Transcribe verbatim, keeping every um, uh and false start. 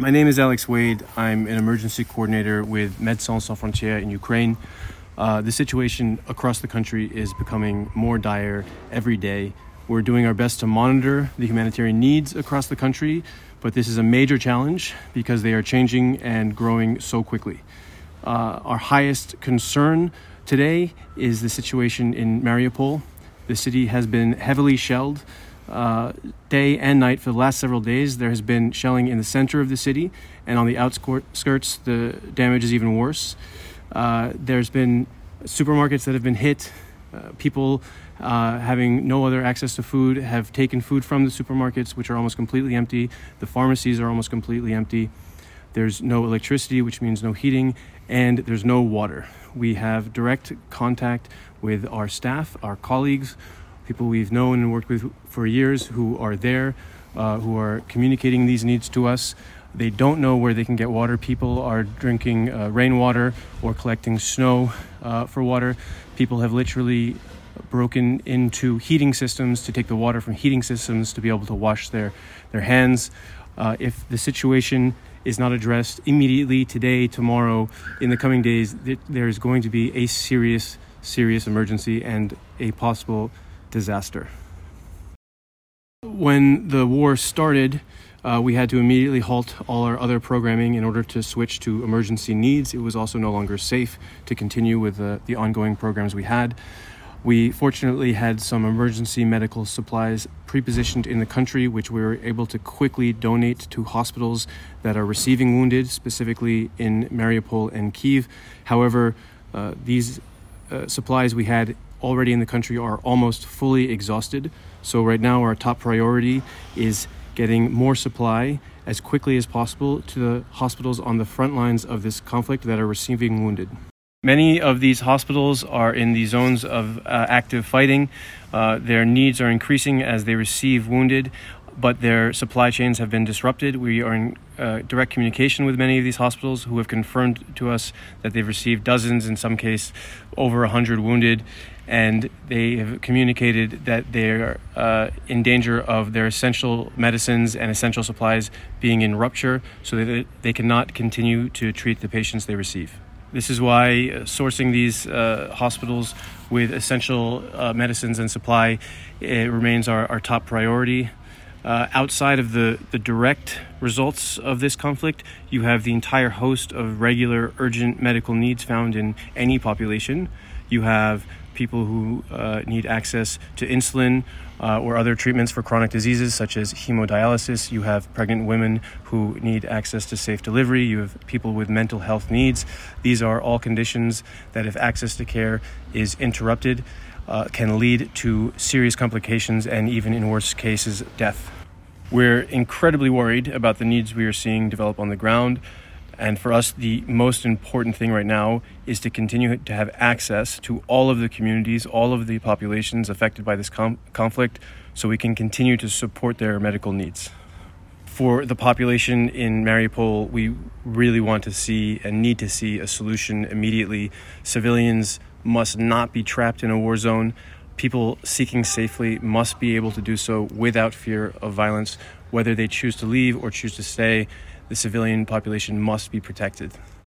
My name is Alex Wade. I'm an emergency coordinator with Médecins Sans Frontières in Ukraine. Uh, the situation across the country is becoming more dire every day. We're doing our best to monitor the humanitarian needs across the country, but this is a major challenge because they are changing and growing so quickly. Uh, our highest concern today is the situation in Mariupol. The city has been heavily shelled uh, day and night for the last several days. There has been shelling in the center of the city, and on the outskirts, the damage is even worse. Uh, there's been supermarkets that have been hit. Uh, people uh, having no other access to food have taken food from the supermarkets, which are almost completely empty. The pharmacies are almost completely empty. There's no electricity, which means no heating, and there's no water. We have direct contact with our staff, our colleagues, people we've known and worked with for years who are there, uh, who are communicating these needs to us. They don't know where they can get water. People are drinking uh, rainwater or collecting snow uh, for water. People have literally broken into heating systems to take the water from heating systems to be able to wash their, their hands. Uh, if the situation is not addressed immediately today, tomorrow, in the coming days, th- there is going to be a serious, serious emergency and a possible disaster. When the war started, uh, we had to immediately halt all our other programming in order to switch to emergency needs. It was also no longer safe to continue with the, the ongoing programs we had. We fortunately had some emergency medical supplies pre-positioned in the country, which we were able to quickly donate to hospitals that are receiving wounded, specifically in Mariupol and Kyiv. However, uh, these uh, supplies we had already in the country are almost fully exhausted. So right now our top priority is getting more supply as quickly as possible to the hospitals on the front lines of this conflict that are receiving wounded. Many of these hospitals are in the zones of uh, active fighting. Uh, their needs are increasing as they receive wounded, but their supply chains have been disrupted. We are in uh, direct communication with many of these hospitals who have confirmed to us that they've received dozens, in some cases over one hundred wounded, and they have communicated that they are uh, in danger of their essential medicines and essential supplies being in rupture so that they cannot continue to treat the patients they receive. This is why sourcing these uh, hospitals with essential uh, medicines and supply it remains our, our top priority. Uh, outside of the, the direct results of this conflict, you have the entire host of regular urgent medical needs found in any population. You have people who uh, need access to insulin uh, or other treatments for chronic diseases such as hemodialysis. You have pregnant women who need access to safe delivery. You have people with mental health needs. These are all conditions that, if access to care is interrupted, uh, can lead to serious complications and even, in worst cases, death. We're incredibly worried about the needs we are seeing develop on the ground. And for us, the most important thing right now is to continue to have access to all of the communities, all of the populations affected by this com- conflict, so we can continue to support their medical needs. For the population in Mariupol, we really want to see and need to see a solution immediately. Civilians must not be trapped in a war zone. People seeking safely must be able to do so without fear of violence, whether they choose to leave or choose to stay. The civilian population must be protected.